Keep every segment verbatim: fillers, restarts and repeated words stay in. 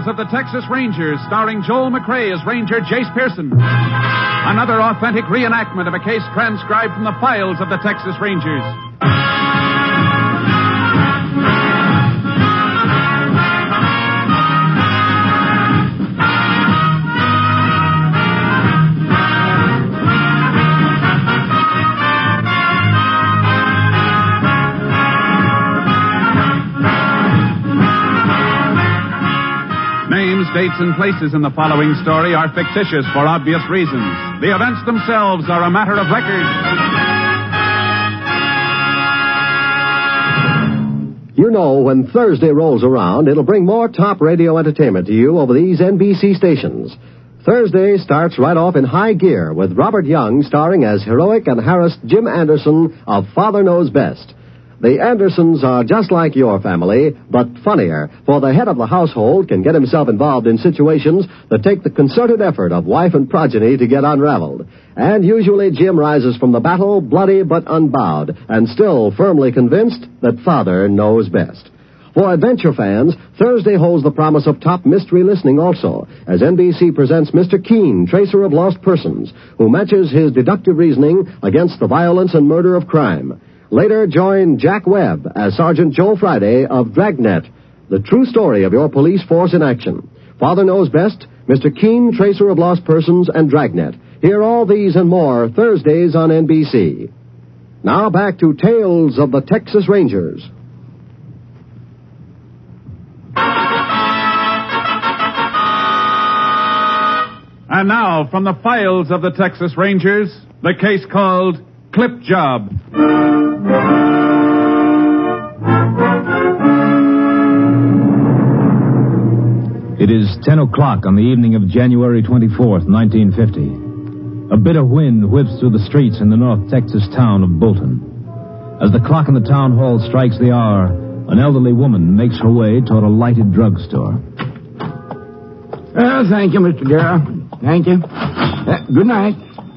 of the Texas Rangers, starring Joel McRae as Ranger Jace Pearson. Another authentic reenactment of a case transcribed from the files of the Texas Rangers. Names, dates, and places in the following story are fictitious for obvious reasons. The events themselves are a matter of record. You know, when Thursday rolls around, it'll bring more top radio entertainment to you over these N B C stations. Thursday starts right off in high gear with Robert Young starring as heroic and harassed Jim Anderson of Father Knows Best. The Andersons are just like your family, but funnier, for the head of the household can get himself involved in situations that take the concerted effort of wife and progeny to get unraveled. And usually Jim rises from the battle bloody but unbowed, and still firmly convinced that Father knows best. For adventure fans, Thursday holds the promise of top mystery listening also, as N B C presents Mister Keene, Tracer of Lost Persons, who matches his deductive reasoning against the violence and murder of crime. Later, join Jack Webb as Sergeant Joe Friday of Dragnet, the true story of your police force in action. Father Knows Best, Mister Keene, Tracer of Lost Persons, and Dragnet. Hear all these and more Thursdays on N B C. Now back to Tales of the Texas Rangers. And now, from the files of the Texas Rangers, the case called Clip Job. It is ten o'clock on the evening of January twenty-fourth, nineteen fifty. A bitter wind whips through the streets in the North Texas town of Bolton. As the clock in the town hall strikes the hour, an elderly woman makes her way toward a lighted drugstore. Oh, thank you, Mister Darrow. Thank you. Uh, good night.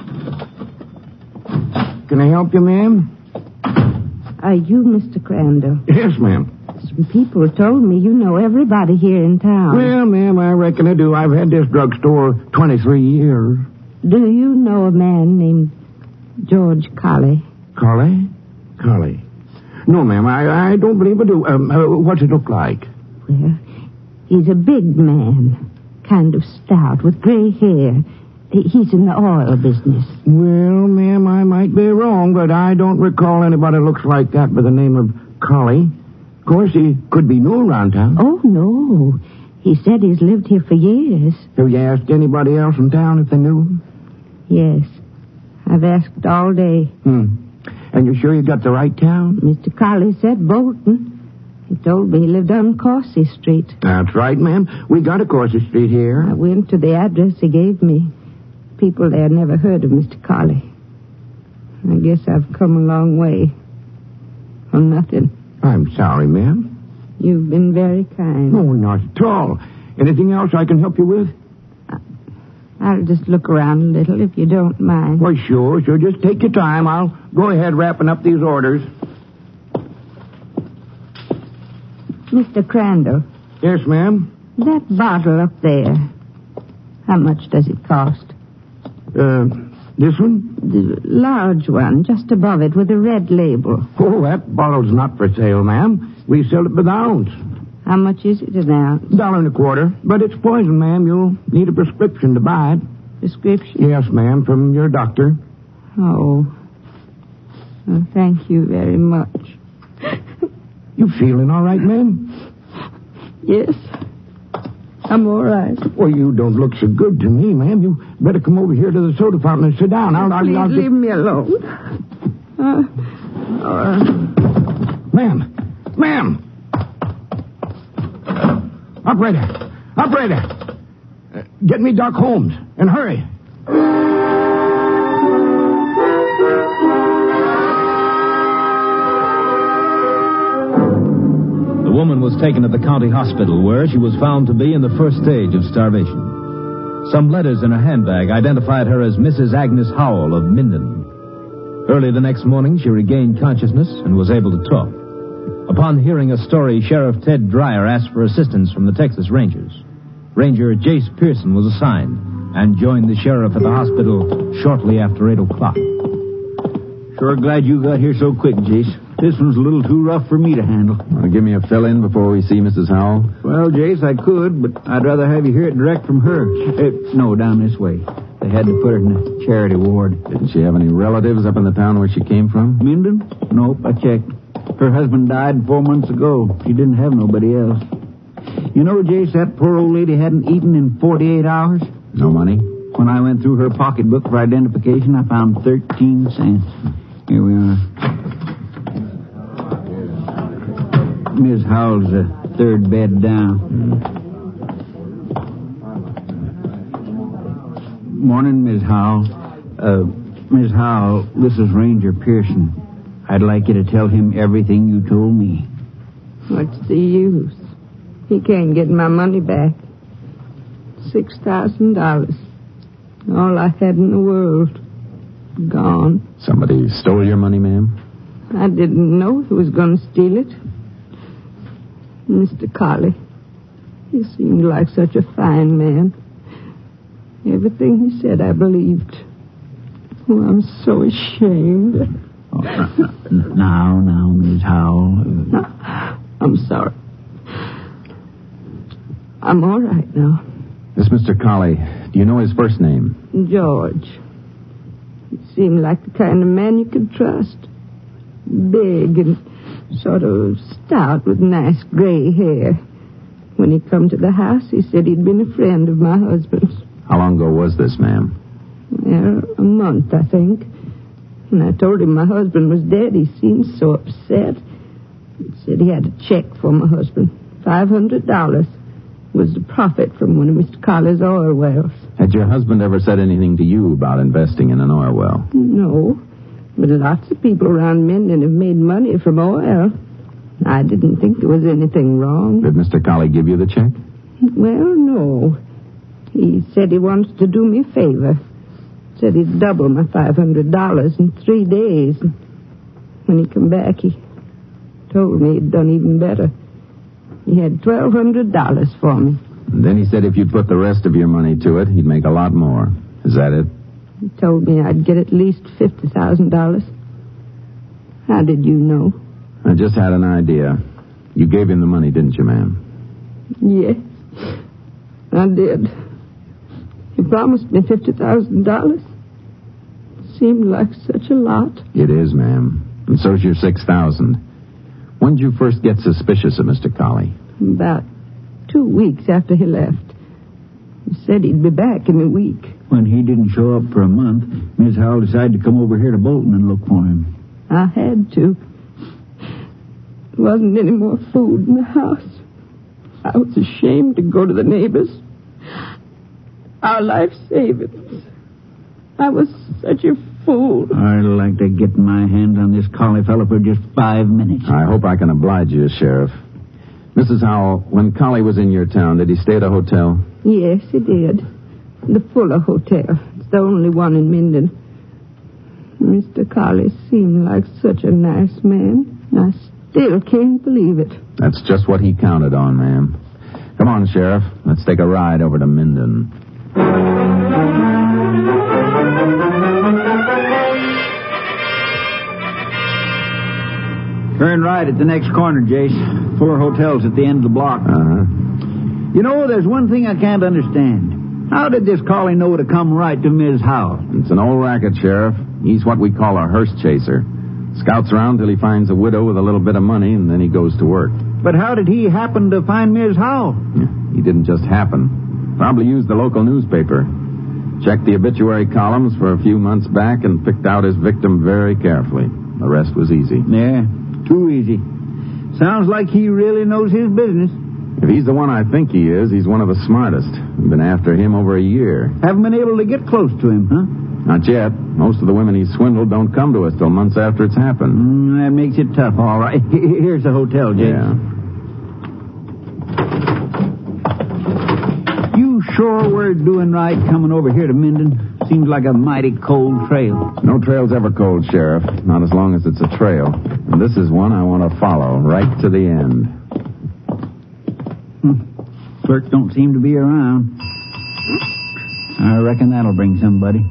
Can I help you, ma'am? Are you Mister Crandall? Yes, ma'am. Some people told me you know everybody here in town. Well, ma'am, I reckon I do. I've had this drugstore twenty-three years. Do you know a man named George Colley? Colley? Colley. No, ma'am, I, I don't believe I do. Um, uh, what's it look like? Well, he's a big man, kind of stout, with gray hair. He's in the oil business. Well, ma'am, I might be wrong, but I don't recall anybody looks like that by the name of Colley. Of course, he could be new around town. Oh, no. He said he's lived here for years. Have you asked anybody else in town if they knew him? Yes. I've asked all day. Hmm. And you're sure you got the right town? Mister Colley said Bolton. He told me he lived on Coursey Street. That's right, ma'am. We got a Coursey Street here. I went to the address he gave me. People there never heard of Mister Colley. I guess I've come a long way. For nothing. I'm sorry, ma'am. You've been very kind. Oh, not at all. Anything else I can help you with? I'll just look around a little, if you don't mind. Well, sure, sure. Just take your time. I'll go ahead wrapping up these orders. Mister Crandall. Yes, ma'am? That bottle up there, how much does it cost? Uh, this one? The large one, just above it, with a red label. Oh, that bottle's not for sale, ma'am. We sell it by the ounce. How much is it an ounce? Dollar and a quarter. But it's poison, ma'am. You'll need a prescription to buy it. Prescription? Yes, ma'am, from your doctor. Oh. Well, thank you very much. You feeling all right, ma'am? Yes. I'm all right. Well, you don't look so good to me, ma'am. You better come over here to the soda fountain and sit down. I'll, I'll, Please I'll, leave me alone. Uh, uh, ma'am. Ma'am. Operator. Operator. Uh, get me Doc Holmes. And hurry. The woman was taken to the county hospital, where she was found to be in the first stage of starvation. Some letters in her handbag identified her as Missus Agnes Howell of Minden. Early the next morning, she regained consciousness and was able to talk. Upon hearing a story, Sheriff Ted Dreyer asked for assistance from the Texas Rangers. Ranger Jace Pearson was assigned and joined the sheriff at the hospital shortly after eight o'clock. Sure glad you got here so quick, Jace. This one's a little too rough for me to handle. Want to give me a fill-in before we see Missus Howell? Well, Jace, I could, but I'd rather have you hear it direct from her. Uh, no, down this way. They had to put her in the charity ward. Didn't she have any relatives up in the town where she came from? Minden? Nope, I checked. Her husband died four months ago. She didn't have nobody else. You know, Jace, that poor old lady hadn't eaten in forty-eight hours. No money? When I went through her pocketbook for identification, I found thirteen cents. Here we are. Miss Howell's the third bed down. Mm. Morning, Miss Howell. Uh, Miss Howell, this is Ranger Pearson. I'd like you to tell him everything you told me. What's the use? He can't get my money back. Six thousand dollars. All I had in the world. Gone. Somebody stole your money, ma'am? I didn't know he was going to steal it. Mister Colley. He seemed like such a fine man. Everything he said I believed. Oh, I'm so ashamed. Oh, now, now, Miss Howell. No, I'm sorry. I'm all right now. This Mister Colley, do you know his first name? George. He seemed like the kind of man you could trust. Big and sort of stout with nice gray hair. When he come to the house, he said he'd been a friend of my husband's. How long ago was this, ma'am? Well, a month, I think. When I told him my husband was dead, he seemed so upset. He said he had a check for my husband. Five hundred dollars was the profit from one of Mister Colley's oil wells. Had your husband ever said anything to you about investing in an oil well? No, but lots of people around Minden have made money from oil. I didn't think there was anything wrong. Did Mister Colley give you the check? Well, no. He said he wants to do me a favor. Said he'd double my five hundred dollars in three days. When he come back, he told me he'd done even better. He had twelve hundred dollars for me. And then he said if you'd put the rest of your money to it, he'd make a lot more. Is that it? He told me I'd get at least fifty thousand dollars. How did you know? I just had an idea. You gave him the money, didn't you, ma'am? Yes, I did. He promised me fifty thousand dollars. Seemed like such a lot. It is, ma'am. And so's your six thousand dollars. When did you first get suspicious of Mister Colley? About two weeks after he left. He said he'd be back in a week. When he didn't show up for a month, Miss Howell decided to come over here to Bolton and look for him. I had to. There wasn't any more food in the house. I was ashamed to go to the neighbors. Our life savings. I was such a fool. I'd like to get my hands on this Colley fellow for just five minutes. I hope I can oblige you, Sheriff. Missus Howell, when Colley was in your town, did he stay at a hotel? Yes, he did. The Fuller Hotel. It's the only one in Minden. Mister Colley seemed like such a nice man. I still can't believe it. That's just what he counted on, ma'am. Come on, Sheriff. Let's take a ride over to Minden. Turn right at the next corner, Jace. Fuller Hotel's at the end of the block. Uh-huh. You know, there's one thing I can't understand. How did this Colley know to come right to Miz Howell? It's an old racket, Sheriff. He's what we call a hearse chaser. Scouts around till he finds a widow with a little bit of money, and then he goes to work. But how did he happen to find Miz Howell? He didn't just happen. Probably used the local newspaper. Checked the obituary columns for a few months back and picked out his victim very carefully. The rest was easy. Yeah, too easy. Sounds like he really knows his business. If he's the one I think he is, he's one of the smartest. We've been after him over a year. Haven't been able to get close to him, huh? Not yet. Most of the women he's swindled don't come to us till months after it's happened. Mm, that makes it tough, all right. Here's the hotel, James. Yeah. You sure we're doing right coming over here to Minden? Seems like a mighty cold trail. No trail's ever cold, Sheriff. Not as long as it's a trail. And this is one I want to follow right to the end. Hmm. Clerk don't seem to be around. I reckon that'll bring somebody.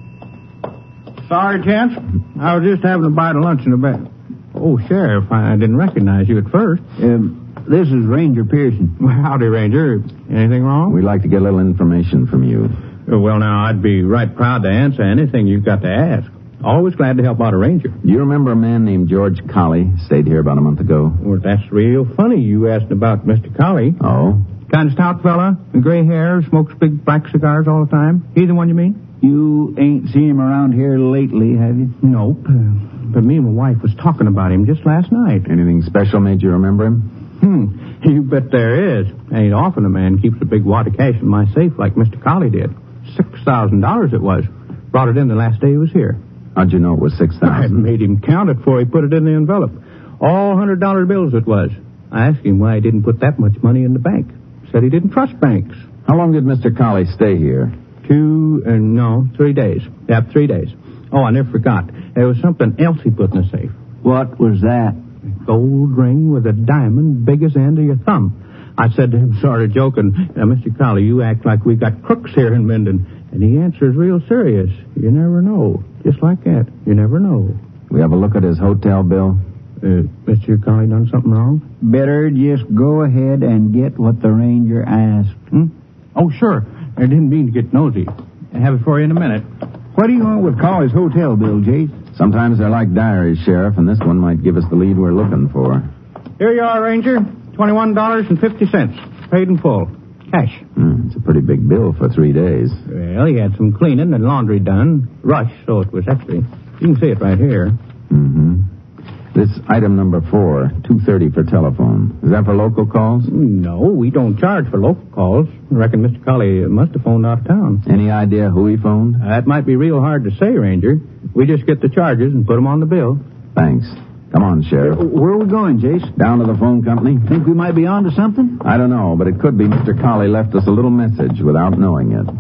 Sorry, gents. I was just having a bite of lunch in the back. Oh, Sheriff, I didn't recognize you at first. Um, this is Ranger Pearson. Well, howdy, Ranger. Anything wrong? We'd like to get a little information from you. Well, now, I'd be right proud to answer anything you've got to ask. Always glad to help out a ranger. Do you remember a man named George Colley? Stayed here about a month ago. Well, that's real funny you asked about Mister Colley. Oh? Kind of stout fella, gray hair, smokes big black cigars all the time. He the one you mean? You ain't seen him around here lately, have you? Nope. Uh, but me and my wife was talking about him just last night. Anything special made you remember him? Hmm. You bet there is. Ain't often a man keeps a big wad of cash in my safe like Mister Colley did. Six thousand dollars it was. Brought it in the last day he was here. How'd you know it was six thousand? I made him count it before he put it in the envelope. All hundred dollar bills it was. I asked him why he didn't put that much money in the bank. Said he didn't trust banks. How long did Mister Colley stay here? Two, uh, no, three days. Yep, three days. Oh, I never forgot. There was something else he put in the safe. What was that? A gold ring with a diamond big as the end of your thumb. I said to him, sort of joking, now, Mister Colley, you act like we got crooks here in Minden. And he answers real serious. You never know. Just like that. You never know. We have a look at his hotel bill? Uh, Mister Colley done something wrong? Better just go ahead and get what the ranger asked. Hmm? Oh, sure. I didn't mean to get nosy. I'll have it for you in a minute. What do you want with Colley's hotel bill, Jace? Sometimes they're like diaries, Sheriff, and this one might give us the lead we're looking for. Here you are, Ranger. twenty-one dollars and fifty cents. Paid in full. Cash. Hmm, it's a pretty big bill for three days. Well, he had some cleaning and laundry done. Rush, so it was extra. You can see it right here. Mm-hmm. This item number four, two thirty for telephone. Is that for local calls? No, we don't charge for local calls. I reckon Mister Colley must have phoned out of town. Any idea who he phoned? Uh, that might be real hard to say, Ranger. We just get the charges and put them on the bill. Thanks. Come on, Sheriff. Where are we going, Jace? Down to the phone company. Think we might be on to something? I don't know, but it could be Mister Colley left us a little message without knowing it.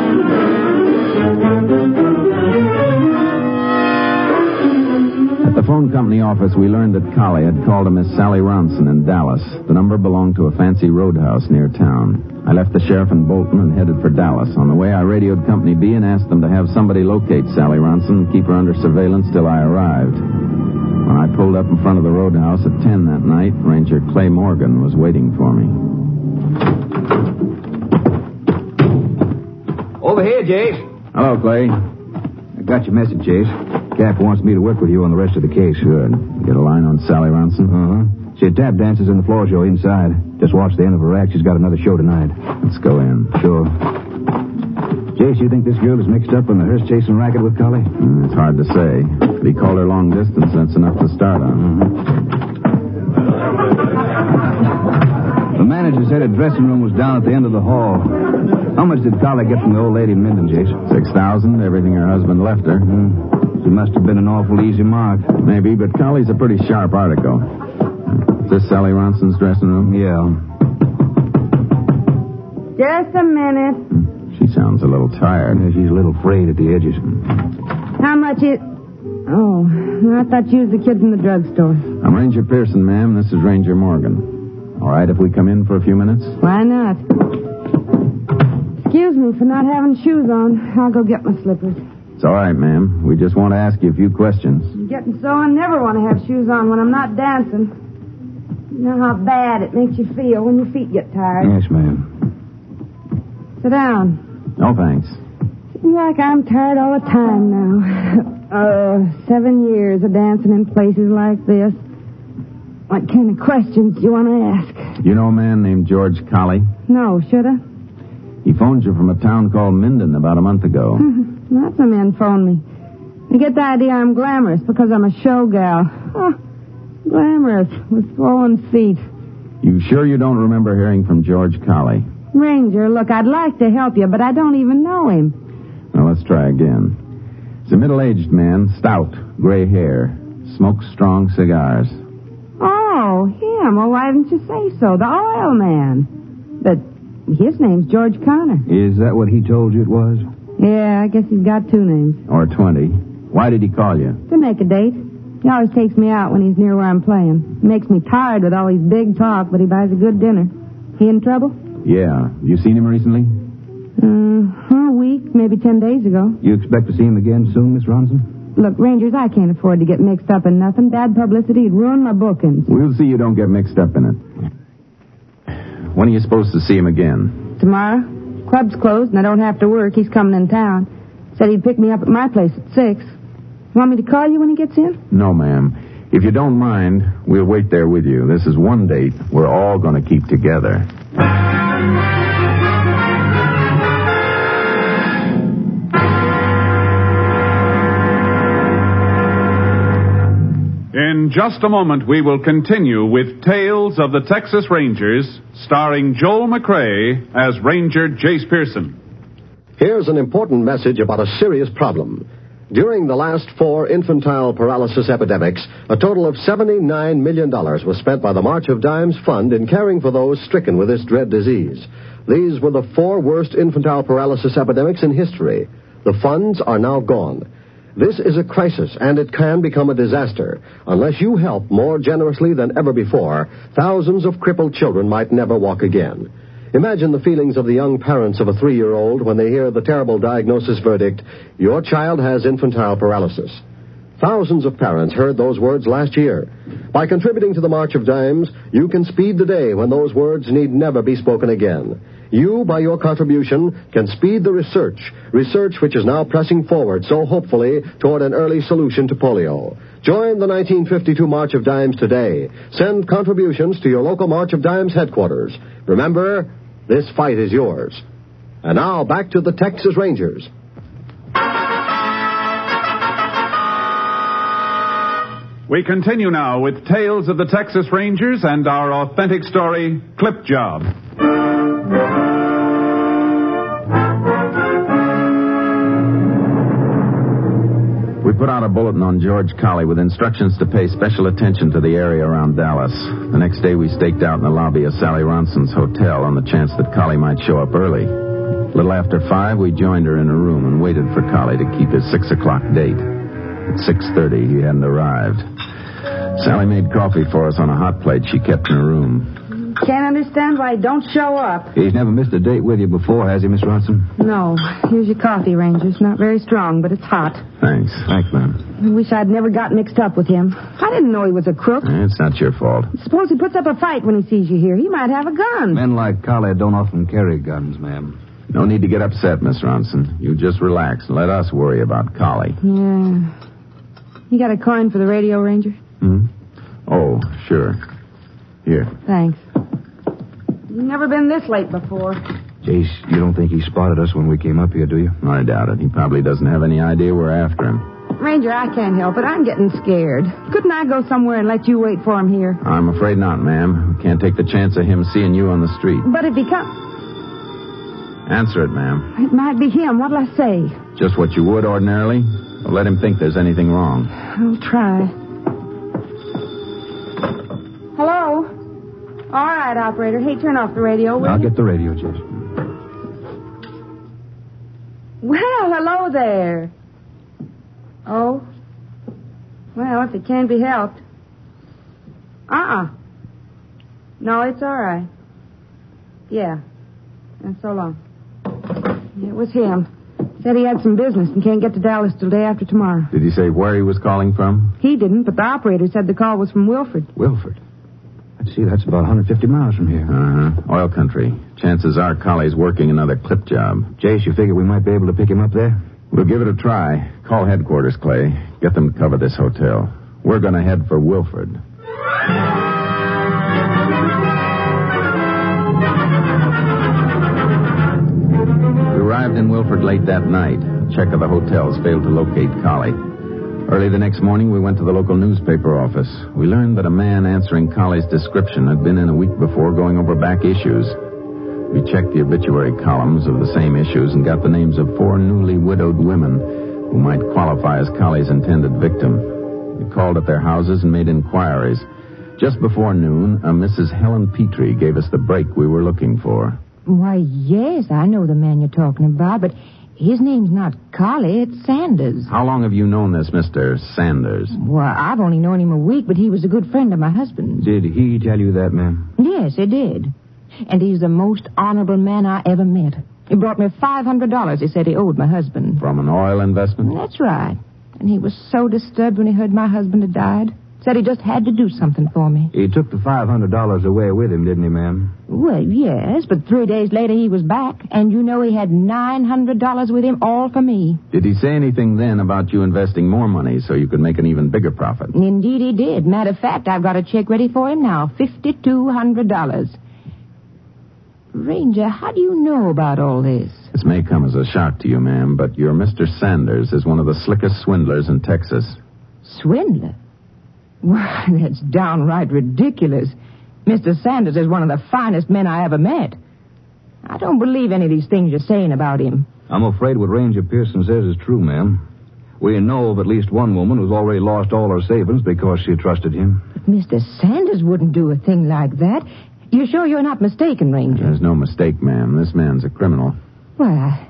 At the phone company office, we learned that Colley had called a Miss Sally Ronson in Dallas. The number belonged to a fancy roadhouse near town. I left the sheriff in Bolton and headed for Dallas. On the way, I radioed Company B and asked them to have somebody locate Sally Ronson and keep her under surveillance till I arrived. When I pulled up in front of the roadhouse at ten that night, Ranger Clay Morgan was waiting for me. Over here, Jace. Hello, Clay. I got your message, Jace. Cap wants me to work with you on the rest of the case. Good. You get a line on Sally Ronson? Uh-huh. She tap dances in the floor show inside. Just watch the end of her act. She's got another show tonight. Let's go in. Sure. Jace, you think this girl is mixed up in the hearse-chasing racket with Colley? Mm, it's hard to say. If he called her long distance, that's enough to start on. Mm-hmm. The manager said her dressing room was down at the end of the hall. How much did Colley get from the old lady in Minden, Jace? Six thousand, everything her husband left her. Mm. She must have been an awful easy mark. Maybe, but Colley's a pretty sharp article. Is this Sally Ronson's dressing room? Yeah. Just a minute. She sounds a little tired. Yeah, she's a little frayed at the edges. How much is... Oh, I thought you was the kid from the drugstore. I'm Ranger Pearson, ma'am. This is Ranger Morgan. All right if we come in for a few minutes? Why not? Excuse me for not having shoes on. I'll go get my slippers. It's all right, ma'am. We just want to ask you a few questions. I'm getting so I never want to have shoes on when I'm not dancing. You know how bad it makes you feel when your feet get tired. Yes, ma'am. Sit down. No, thanks. Seems like I'm tired all the time now. uh, seven years of dancing in places like this. What kind of questions do you want to ask? You know a man named George Colley? No, should I? He phoned you from a town called Minden about a month ago. Lots of men phone me. They get the idea I'm glamorous because I'm a show gal. Oh, glamorous with swollen feet. You sure you don't remember hearing from George Colley? Ranger, look, I'd like to help you, but I don't even know him. Well, let's try again. He's a middle-aged man, stout, gray hair, smokes strong cigars. Oh, him. Well, why didn't you say so? The oil man. But his name's George Connor. Is that what he told you it was? Yeah, I guess he's got two names. Or twenty. Why did he call you? To make a date. He always takes me out when he's near where I'm playing. Makes me tired with all his big talk, but he buys a good dinner. He in trouble? Yeah. You seen him recently? Uh, a week, maybe ten days ago. You expect to see him again soon, Miss Ronson? Look, Rangers, I can't afford to get mixed up in nothing. Bad publicity would ruin my bookings. We'll see you don't get mixed up in it. When are you supposed to see him again? Tomorrow. Club's closed and I don't have to work. He's coming in town. Said he'd pick me up at my place at six. Want me to call you when he gets in? No, ma'am. If you don't mind, we'll wait there with you. This is one date we're all going to keep together. In just a moment, we will continue with Tales of the Texas Rangers, starring Joel McCrea as Ranger Jace Pearson. Here's an important message about a serious problem. During the last four infantile paralysis epidemics, a total of seventy-nine million dollars was spent by the March of Dimes Fund in caring for those stricken with this dread disease. These were the four worst infantile paralysis epidemics in history. The funds are now gone. This is a crisis, and it can become a disaster. Unless you help more generously than ever before, thousands of crippled children might never walk again. Imagine the feelings of the young parents of a three-year-old when they hear the terrible diagnosis verdict, your child has infantile paralysis. Thousands of parents heard those words last year. By contributing to the March of Dimes, you can speed the day when those words need never be spoken again. You, by your contribution, can speed the research, research which is now pressing forward so hopefully toward an early solution to polio. Join the nineteen fifty-two March of Dimes today. Send contributions to your local March of Dimes headquarters. Remember, this fight is yours. And now, back to the Texas Rangers. We continue now with Tales of the Texas Rangers and our authentic story, Clip Job. We put out a bulletin on George Colley with instructions to pay special attention to the area around Dallas. The next day we staked out in the lobby of Sally Ronson's hotel on the chance that Colley might show up early. A little after five, we joined her in her room and waited for Colley to keep his six o'clock date. At six thirty, he hadn't arrived. Sally made coffee for us on a hot plate she kept in her room. Can't understand why he don't show up. He's never missed a date with you before, has he, Miss Ronson? No. Here's your coffee, Rangers. Not very strong, but it's hot. Thanks. Thanks, ma'am. I wish I'd never got mixed up with him. I didn't know he was a crook. It's not your fault. Suppose he puts up a fight when he sees you here. He might have a gun. Men like Colley don't often carry guns, ma'am. No need to get upset, Miss Ronson. You just relax and let us worry about Colley. Yeah. You got a coin for the radio, Ranger? Hmm? Oh, sure. Here. Thanks. You've never been this late before. Jace, you don't think he spotted us when we came up here, do you? I doubt it. He probably doesn't have any idea we're after him. Ranger, I can't help it. I'm getting scared. Couldn't I go somewhere and let you wait for him here? I'm afraid not, ma'am. We can't take the chance of him seeing you on the street. But if he comes... Answer it, ma'am. It might be him. What'll I say? Just what you would ordinarily. Don't let him think there's anything wrong. I'll try. Hello? All right, operator. Hey, turn off the radio, will I'll you? get the radio, Jace. Well, hello there. Oh? Well, if it can be helped. Uh-uh. No, it's all right. Yeah. And so long. It was him. Said he had some business and can't get to Dallas till day after tomorrow. Did he say where he was calling from? He didn't, but the operator said the call was from Wilford. Wilford? Let's see, that's about one hundred fifty miles from here. Uh-huh. Oil country. Chances are Colley's working another clip job. Jace, you figure we might be able to pick him up there? We'll give it a try. Call headquarters, Clay. Get them to cover this hotel. We're going to head for Wilford. We arrived in Wilford late that night. A check of the hotels failed to locate Colley. Early the next morning, we went to the local newspaper office. We learned that a man answering Colley's description had been in a week before going over back issues. We checked the obituary columns of the same issues and got the names of four newly widowed women who might qualify as Colley's intended victim. We called at their houses and made inquiries. Just before noon, a Missus Helen Petrie gave us the break we were looking for. Why, yes, I know the man you're talking about, but his name's not Colley, it's Sanders. How long have you known this Mister Sanders? Well, I've only known him a week, but he was a good friend of my husband's. Did he tell you that, ma'am? Yes, he did. and he's the most honorable man I ever met. He brought me five hundred dollars he said he owed my husband. From an oil investment? That's right. And he was so disturbed when he heard my husband had died. Said he just had to do something for me. He took the five hundred dollars away with him, didn't he, ma'am? Well, yes, but three days later he was back, and you know he had nine hundred dollars with him, all for me. Did he say anything then about you investing more money so you could make an even bigger profit? Indeed he did. Matter of fact, I've got a check ready for him now, fifty-two hundred dollars. Ranger, how do you know about all this? This may come as a shock to you, ma'am, but your Mister Sanders is one of the slickest swindlers in Texas. Swindler? Why, that's downright ridiculous. Mister Sanders is one of the finest men I ever met. I don't believe any of these things you're saying about him. I'm afraid what Ranger Pearson says is true, ma'am. We know of at least one woman who's already lost all her savings because she trusted him. But Mister Sanders wouldn't do a thing like that. You sure you're not mistaken, Ranger? There's no mistake, ma'am. This man's a criminal. Well, I...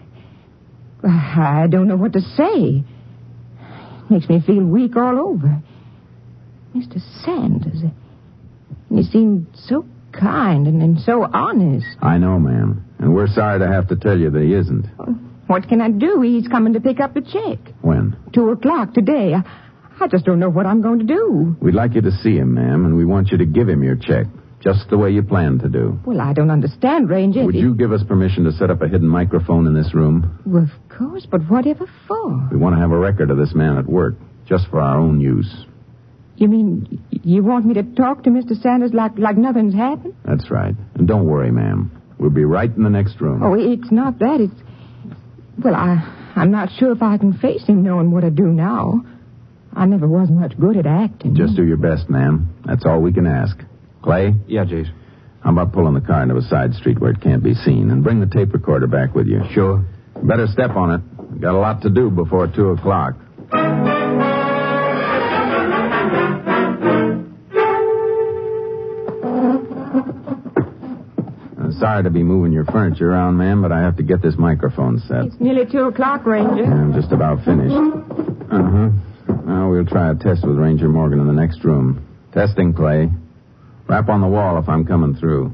I don't know what to say. It makes me feel weak all over. Mister Sanders, he seemed so kind and, and so honest. I know, ma'am. And we're sorry to have to tell you that he isn't. What can I do? He's coming to pick up the check. When? Two o'clock today. I, I just don't know what I'm going to do. We'd like you to see him, ma'am, and we want you to give him your check, just the way you planned to do. Well, I don't understand, Ranger. Would you give us permission to set up a hidden microphone in this room? Well, of course, but whatever for? We want to have a record of this man at work, just for our own use. You mean you want me to talk to Mister Sanders like, like nothing's happened? That's right. And don't worry, ma'am. We'll be right in the next room. Oh, it's not that. It's... Well, I, I'm not sure if I can face him knowing what I do now. I never was much good at acting. Just do your best, ma'am. That's all we can ask. Clay? Yeah, Jace. How about pulling the car into a side street where it can't be seen? And bring the tape recorder back with you. Sure. Better step on it. We've got a lot to do before two o'clock. Sorry to be moving your furniture around, ma'am, but I have to get this microphone set. It's nearly two o'clock, Ranger. I'm just about finished. Uh-huh. Now we'll try a test with Ranger Morgan in the next room. Testing, Clay. Rap on the wall if I'm coming through.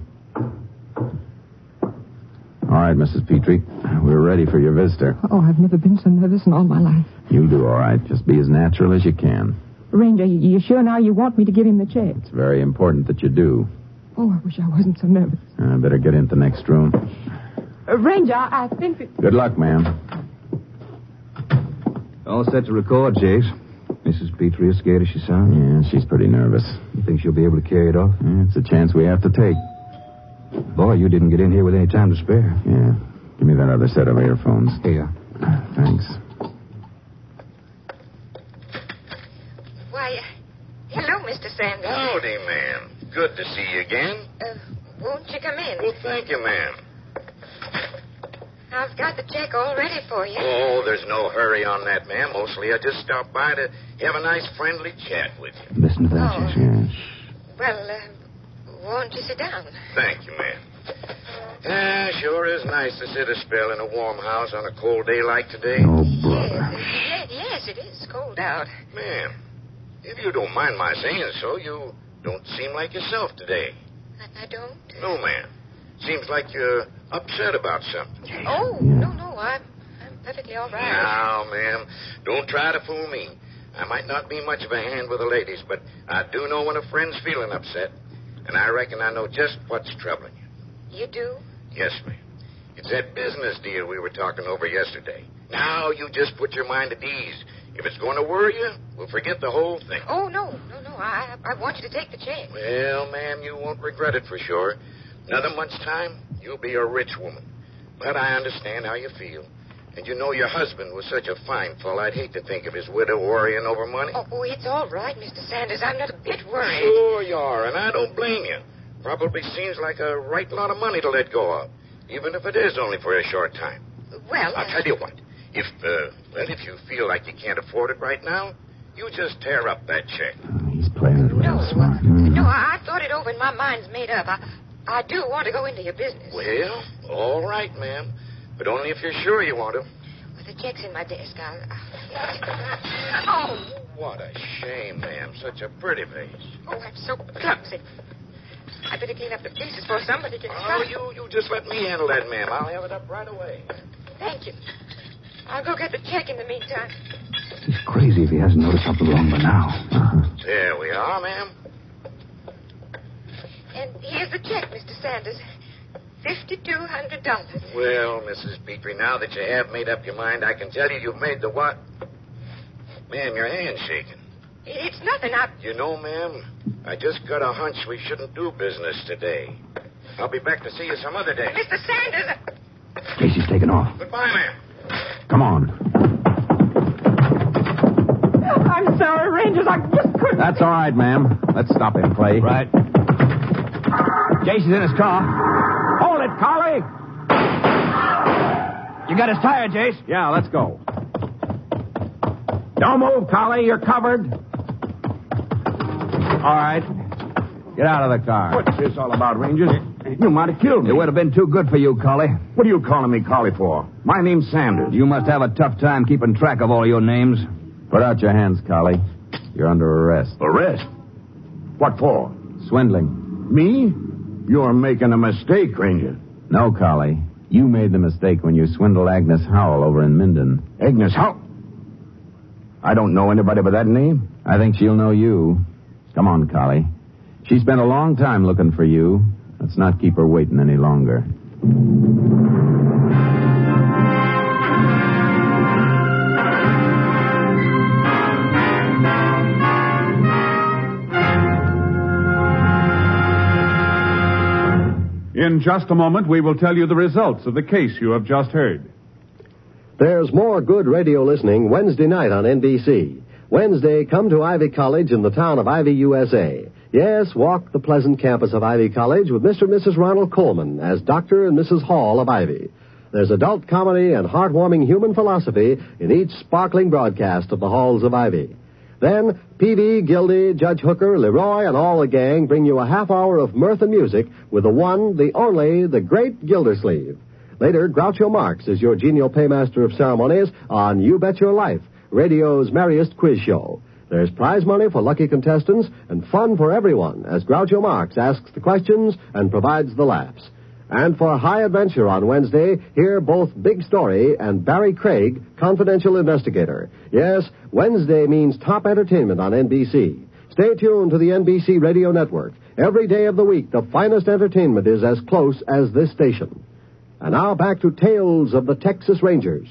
All right, Missus Petrie. We're ready for your visitor. Oh, I've never been so nervous in all my life. You'll do all right. Just be as natural as you can. Ranger, you sure now you want me to give him the check? It's very important that you do. Oh, I wish I wasn't so nervous. I better get into the next room. Uh, Ranger, I think that... Good luck, ma'am. All set to record, Jace. Missus Petrie is scared as she sounds. Yeah, she's pretty nervous. You think she'll be able to carry it off? Yeah, it's a chance we have to take. Boy, you didn't get in here with any time to spare. Yeah. Give me that other set of earphones. Here. Thanks. Why, uh, hello, Mister Sanders. Howdy, ma'am. Good to see you again. Uh, won't you come in? Well, thank you, ma'am. I've got the check all ready for you. Oh, there's no hurry on that, ma'am. Mostly I just stopped by to have a nice friendly chat with you. Listen to that, Oh. Jace. Yeah. Well, uh, won't you sit down? Thank you, ma'am. Ah, sure is nice to sit a spell in a warm house on a cold day like today. Oh, brother. Yes, yes, it is cold out. Ma'am, if you don't mind my saying so, you don't seem like yourself today. I, I don't. No, ma'am. Seems like you're upset about something. Oh, no, no, I'm, I'm perfectly all right. Now, ma'am, don't try to fool me. I might not be much of a hand with the ladies, but I do know when a friend's feeling upset, and I reckon I know just what's troubling you. You do? Yes, ma'am. It's that business deal we were talking over yesterday. Now you just put your mind at ease. If it's going to worry you, we'll forget the whole thing. Oh, no, no, no. I, I want you to take the check. Well, ma'am, you won't regret it for sure. Another month's time, you'll be a rich woman. But I understand how you feel. And you know your husband was such a fine fellow, I'd hate to think of his widow worrying over money. Oh, oh, it's all right, Mister Sanders. I'm not a bit worried. Sure you are, and I don't blame you. Probably seems like a right lot of money to let go of, even if it is only for a short time. Well, I'll uh, tell you what. If, uh, well, if you feel like you can't afford it right now, you just tear up that check. Oh, he's playing it real No, smart. no, I, I thought it over and my mind's made up. I, I do want to go into your business. Well, all right, ma'am. But only if you're sure you want to. Well, the check's in my desk. I'll... I'll... Oh, What a shame, ma'am. Such a pretty face. oh, I'm so clumsy. I better clean up the place before somebody gets Oh, shot. you, you just let me handle that, ma'am. I'll have it up right away. Thank you. I'll go get the check in the meantime. He's crazy if he hasn't noticed something wrong by now. Uh-huh. There we are, ma'am. And here's the check, Mister Sanders. fifty-two hundred dollars. Well, Missus Petrie, now that you have made up your mind, I can tell you you've made the what? Ma'am, your hand's shaking. It's nothing. I... You know, ma'am, I just got a hunch we shouldn't do business today. I'll be back to see you some other day. Mister Sanders... Casey's taken off. Goodbye, ma'am. Come on. I'm sorry, Rangers. I just couldn't... That's all right, ma'am. Let's stop him, Clay. Right. Casey's in his car. Hold it, Collie! You got his tire, Jace? Yeah, let's go. Don't move, Collie. You're covered. All right. Get out of the car. What's this all about, Rangers? You might have killed me. It would have been too good for you, Collie. What are you calling me Collie for? My name's Sanders. You must have a tough time keeping track of all your names. Put out your hands, Collie. You're under arrest. Arrest? What for? Swindling. Me? You're making a mistake, Ranger. No, Collie. You made the mistake when you swindled Agnes Howell over in Minden. Agnes Howell? I don't know anybody by that name. I think she'll know you. Come on, Collie. She spent a long time looking for you. Let's not keep her waiting any longer. In just a moment, we will tell you the results of the case you have just heard. There's more good radio listening Wednesday night on N B C. Wednesday, come to Ivy College in the town of Ivy, U S A. Yes, walk the pleasant campus of Ivy College with Mister and Missus Ronald Coleman as Doctor and Missus Hall of Ivy. There's adult comedy and heartwarming human philosophy in each sparkling broadcast of the halls of Ivy. Then, Peavy, Gildy, Judge Hooker, Leroy, and all the gang bring you a half hour of mirth and music with the one, the only, the great Gildersleeve. Later, Groucho Marx is your genial paymaster of ceremonies on You Bet Your Life, radio's merriest quiz show. There's prize money for lucky contestants and fun for everyone as Groucho Marx asks the questions and provides the laughs. And for High Adventure on Wednesday, hear both Big Story and Barry Craig, confidential investigator. Yes, Wednesday means top entertainment on N B C. Stay tuned to the N B C Radio Network. Every day of the week, the finest entertainment is as close as this station. And now back to Tales of the Texas Rangers.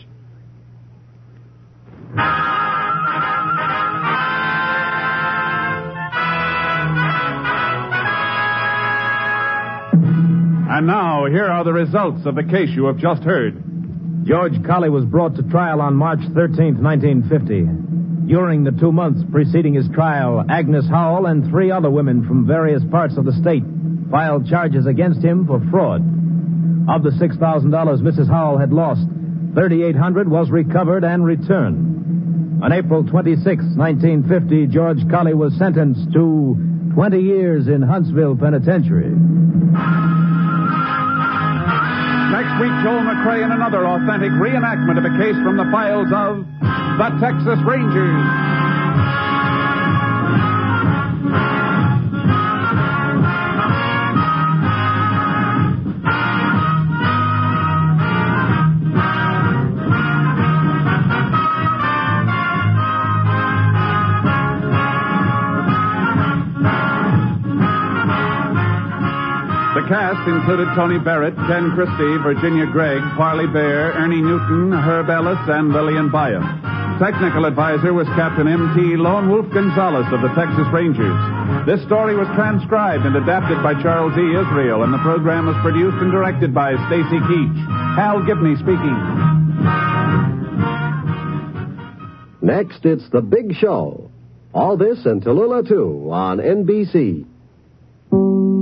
And now, here are the results of the case you have just heard. George Colley was brought to trial on March thirteenth, nineteen fifty. During the two months preceding his trial, Agnes Howell and three other women from various parts of the state filed charges against him for fraud. Of the six thousand dollars Missus Howell had lost, thirty-eight hundred dollars was recovered and returned. On April twenty-sixth, nineteen fifty, George Colley was sentenced to twenty years in Huntsville Penitentiary. Next week, Joel McRae in another authentic reenactment of a case from the files of the Texas Rangers. The cast included Tony Barrett, Ken Christie, Virginia Gregg, Parley Bear, Ernie Newton, Herb Ellis, and Lillian Byam. Technical advisor was Captain M T Lone Wolf Gonzalez of the Texas Rangers. This story was transcribed and adapted by Charles E. Israel, and the program was produced and directed by Stacy Keach. Hal Gibney speaking. Next, it's The Big Show. All this and Tallulah, too, on N B C.